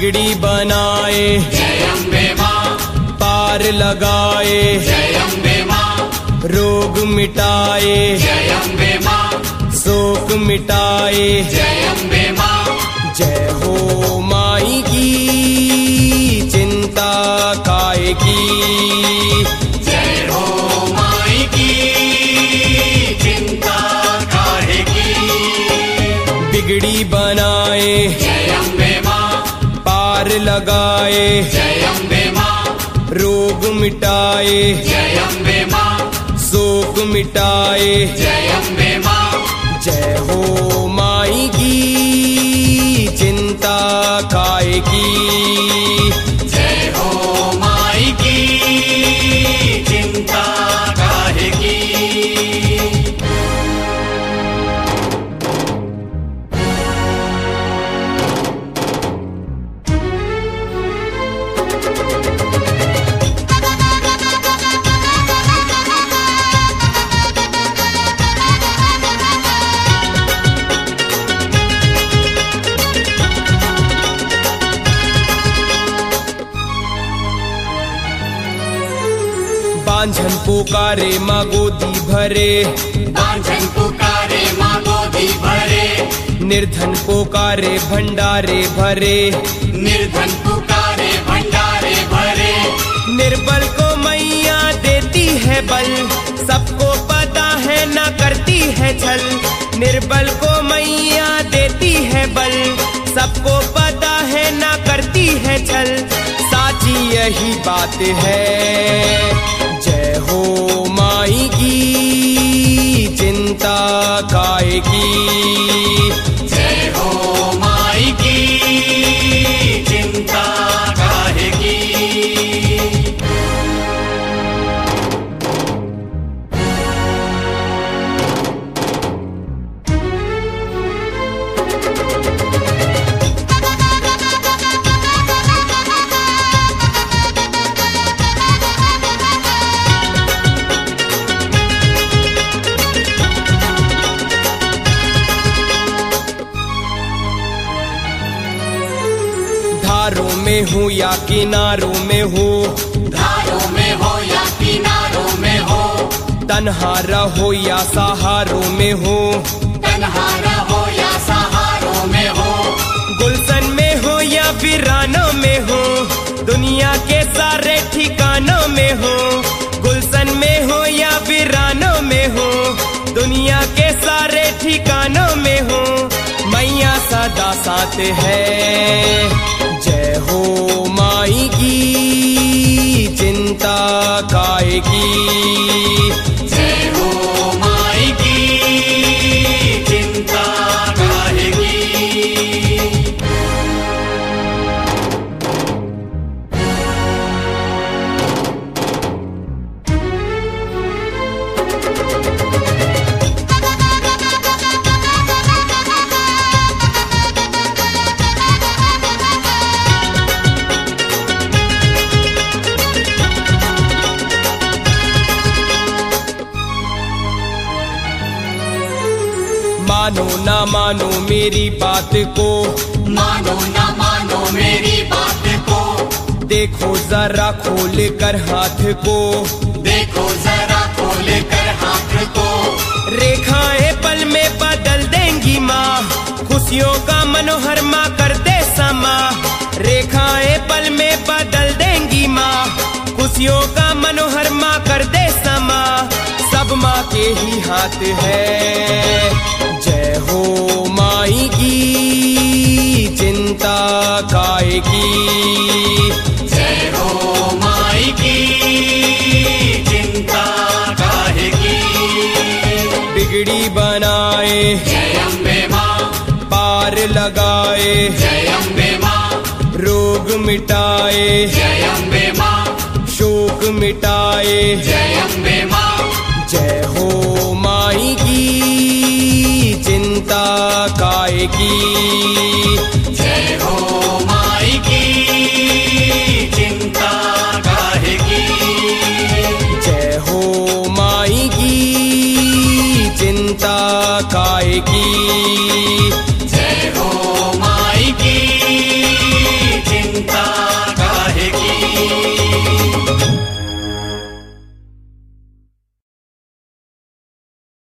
बिगड़ी बनाए जय अम्बे माँ, पार लगाए जय अम्बे माँ, रोग मिटाए जय अम्बे माँ, शोक मिटाए जय अम्बे माँ, जय हो माई की चिंता काहे की। जय हो माई की चिंता काहे की। बिगड़ी बनाए जय अम्बे माँ, पार लगाए जय अम्बे माँ, रोग मिटाए जय अम्बे माँ, शोक मिटाए जय अम्बे माँ, जय हो माई की चिंता काहे की। जय हो माई की चिंता काहे की। बांझन पुकारे माँ गोदी भरे, बांझन पुकारे माँ गोदी भरे, निर्धन पुकारे भंडारे भरे, निर्धन पुकारे भंडारे भरे, निर्बल को मैया देती है बल, सबको पता है ना करती है छल। निर्बल को मैया देती है बल, सबको पता है ना करती है छल। साची यही बात है, जय हो माई की चिंता काहे की। जय हो माई की चिंता काहे की। धारों में हो या किनारों में हो, धारों में हो या किनारों में हो, तन्हा रहो या सहारों में हो, तन्हा रहो या सहारों में हो, गुलशन में हो या वीरानों में हो, दुनिया के सारे ठिकानों में हो। गुलशन में हो या वीरानों में हो, दुनिया के सारे ठिकानों में हो, मैया सदा साथ है। जय हो माई की चिंता काहे की। जय हो माई की चिंता काहे की। मानो ना मानो मेरी बात को, मानो ना मानो मेरी बात को, देखो जरा खोल कर हाथ को, देखो जरा खोल कर हाथ को, रेखाएं पल में बदल देंगी माँ, खुशियों का मनोहर माँ कर दे समा। रेखाएं पल में बदल देंगी माँ, खुशियों का मनोहर माँ कर दे समा। सब माँ के ही हाथ है, जय हो माई की चिंता काहे की। जय हो माई की चिंता काहे की। बिगड़ी बनाए जय अम्बे माँ, पार लगाए जय अम्बे माँ, रोग मिटाए जय अम्बे माँ, शोक मिटाए जय अम्बे माँ, जय हो माई की चिंता काहे की। जय हो माई की चिंता काहे की। जय हो माई की चिंता काहे की।